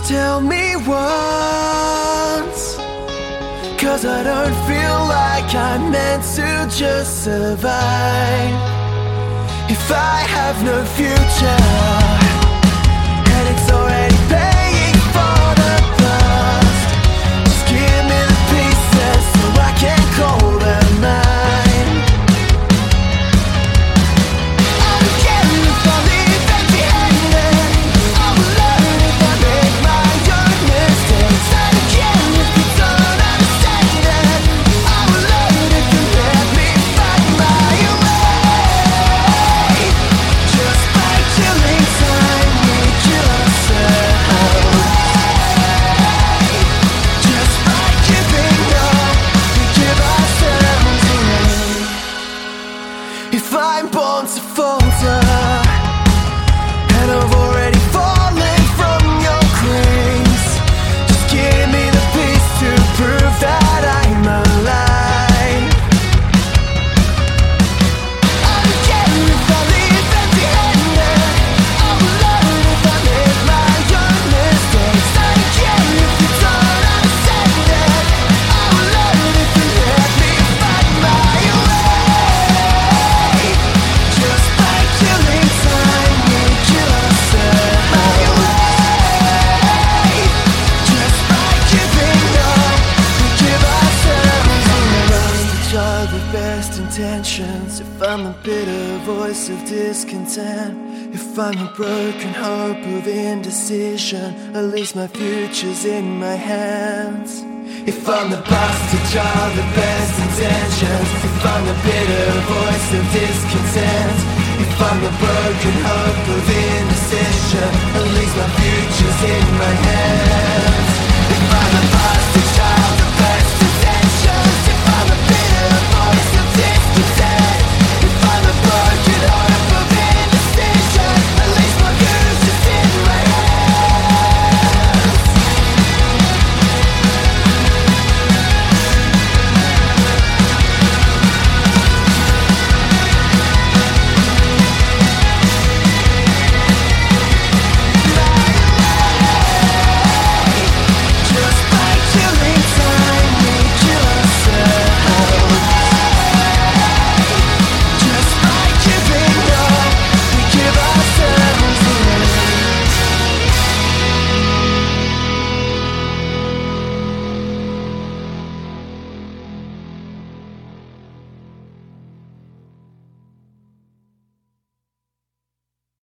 Tell me once, 'cause I don't feel like I'm meant to just survive. If I have no future, and it's already paying for the past, just give me the pieces so I can call them mine. I don't care if I leave empty-handed, I will learn if I make my own mistakes. I don't care if you don't understand it, I will learn if you let me find my way. Just by killing time, we kill ourselves. Just by giving up, we give ourselves away. If I'm born to falter, and I've already fallen from your grace, just give me the peace to prove that I'm alive. I don't care if I leave empty-handed, I will learn if I make my own mistakes. I don't care if you don't understand it, I will learn if you let me find my way. Just by killing time, we kill ourselves. Just by giving up, we give ourselves away. Each other best intentions. If I'm a bitter voice of discontent, if I'm a broken hope of indecision, at least my future's in my hands. If I'm the bastard child of best intentions, if I'm the bitter voice of discontent, if I'm the broken hope of indecision, at least my future's in my hands.